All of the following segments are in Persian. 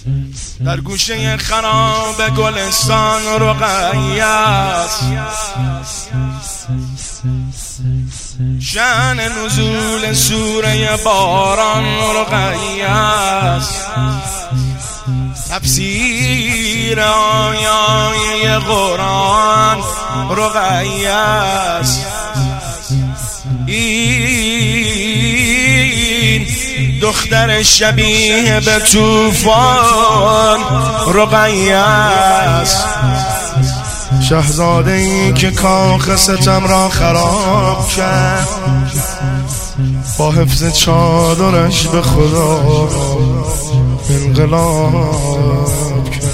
در گوشه خراب گلستان رقیه است، شأن نزول سوره باران رقیه است، تفسیر آیای قرآن رقیه است. این دختر شبیه به طوفان رقیه است، شهزاده ای که کاخ ستم را خراب کرد، با حفظ چادرش به خدا انقلاب کرد.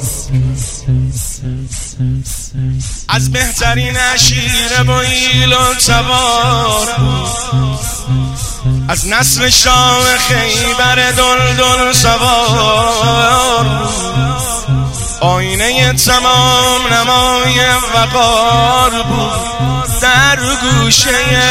از بهترین عشیره و ایل و تبار، از نسل شاه خیبر دلدل سوار، آینه تمام نمای وقار بود. در گوشه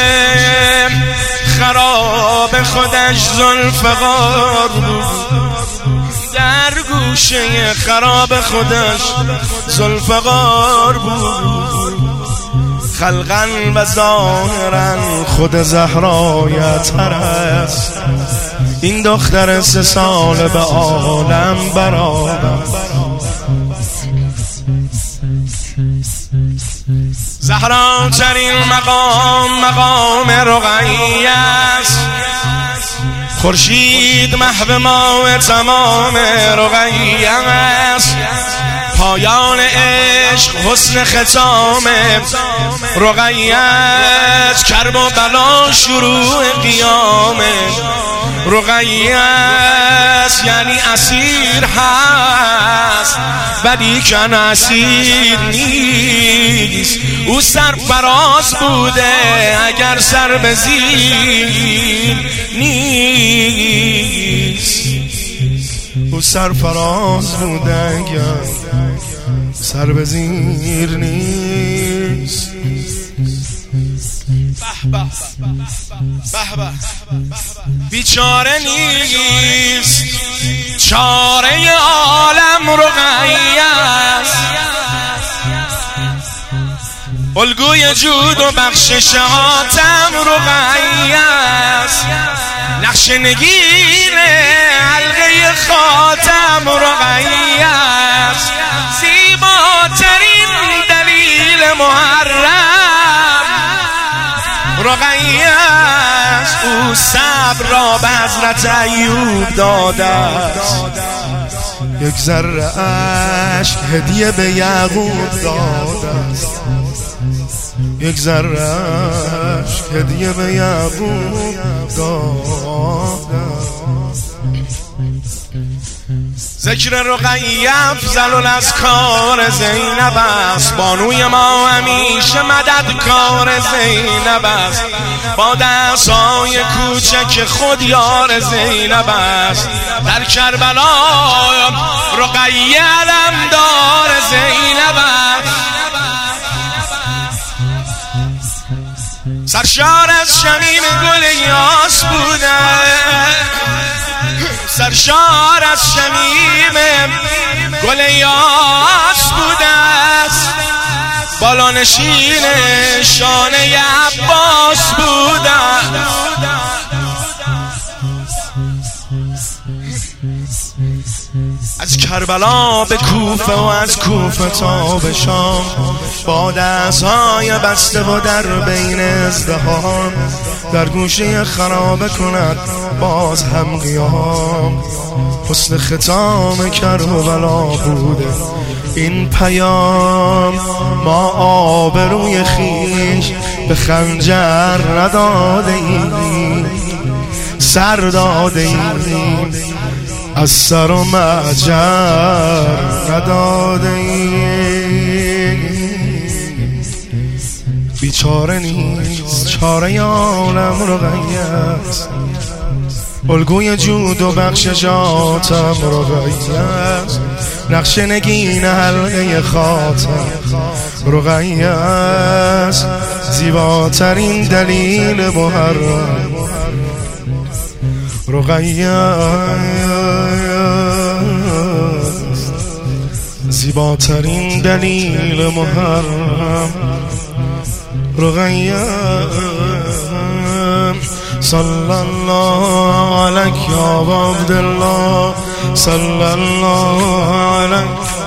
خراب خودش ذوالفقار بود، در گوشه خراب خودش ذوالفقار بود. خلقا و ظاهرا خود زهرایتر است، این دختر 3 ساله به عالم برابر. زهرا ترین مقام رقیه است، خورشید محو ماه تمام رقیه است. پایان عشق حسن ختام رقیه است، کرب و بلا شروع قیام رقیه است. یعنی اسیر هست ولی کن اسیر نیست، او سرفراز بوده اگر سر به زیر نیست، او سرفراز بوده اگر سر به زیر نیست. بیچاره نیست، چاره عالم رقیه است، الگوی جود و بخشش حاتم رقیه است. نقش نگین حلقه خاتم رقیه است، زیباترین دلیل محرم رقیه است. او صبر را به حضرت ایوب داده است، یک ذره اشک هدیه به یعقوب داده است، یک ذره اشک هدیه به یعقوب داده است. ذکر رقیه افضل الاذکار زینب است، بانوی ما همیشه مددکار زینب است، با دست‌های کوچک خود یار زینب است. در کربلا رقیه علمدار زینب است، سرشار از شمیم گل یاس بوده، سرشار از شمیم گل یاس بوده است، بالانشین شانه عباس بوده. از کربلا به کوفه و از کوفه تا به شام، با دست‌های بسته و در بین ازدحام، در گوشه خرابه کند باز هم قیام. حسن ختام کربلا بوده این پیام، ما آبروی خویش به خنجر نداده ایم، سر داده ایم از سر و معجر نداده ایم. بیچاره نیست، چاره عالم رقیه است، الگوی جود و بخششاتم رقیه است. نقش نگین حلقه خاتم رقیه است، زیباترین دلیل محرم رقیه. زیباترین دلیل محرم رقیه صلی الله علیک یا عبدالله صلی الله علیک